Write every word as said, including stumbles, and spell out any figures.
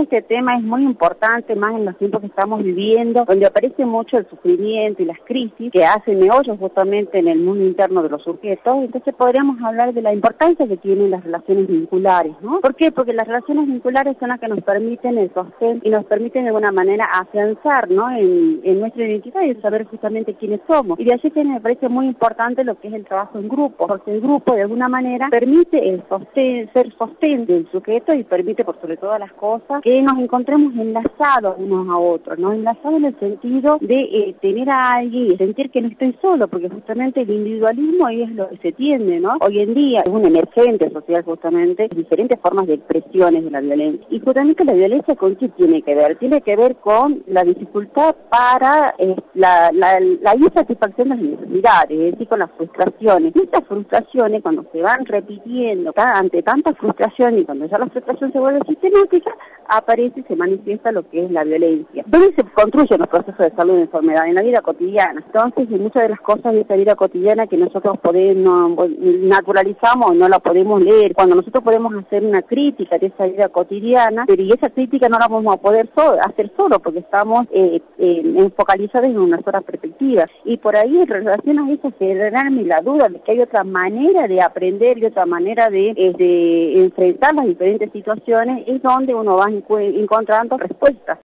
este tema es muy importante, más en los tiempos que estamos viviendo, donde aparece mucho el sufrimiento y las crisis que hacen meollos justamente en el mundo interno de los sujetos. Entonces podríamos hablar de la importancia que tienen las relaciones vinculares, ¿no? ¿Por qué? Porque las relaciones vinculares son las que nos permiten el sostén y nos permiten de alguna manera afianzar, ¿no?, en, en nuestra identidad y saber justamente quiénes somos. Y de allí que me parece muy importante lo que es el trabajo en grupo, porque el grupo de alguna manera permite el sostén, ser sostén del sujeto y permite por sobre todas las cosas que nos encontremos enlazados unos a otros, ¿no? Enlazados en el sentido de eh, tener a alguien y sentir que no estoy solo, porque justamente el individualismo ahí es lo que se tiende, ¿no? Hoy en día es un emergente social justamente, diferentes formas de expresiones de la violencia. Y justamente la violencia ¿con qué tiene que ver? Tiene que ver con la dificultad para eh, la, la, la insatisfacción de las necesidades, es decir, con las frustraciones. Y estas frustraciones, cuando se van repitiendo ante tanta frustración y cuando ya la frustración se vuelve sistemática, aparece y se manifiesta lo que es la violencia. ¿Dónde se construyen los procesos de salud y enfermedad? En la vida cotidiana. Entonces, en muchas de las cosas de esa vida cotidiana que nosotros podemos, naturalizamos, no la podemos leer. Cuando nosotros podemos hacer una crítica de esa vida cotidiana, pero y esa crítica no la vamos a poder so hacer solo, porque estamos eh, eh, focalizados en una sola perspectiva. Y por ahí, en relación a eso, generarme la duda de que hay otra manera de aprender y otra manera de, eh, de enfrentar las diferentes situaciones, es donde uno va encontrando respuestas.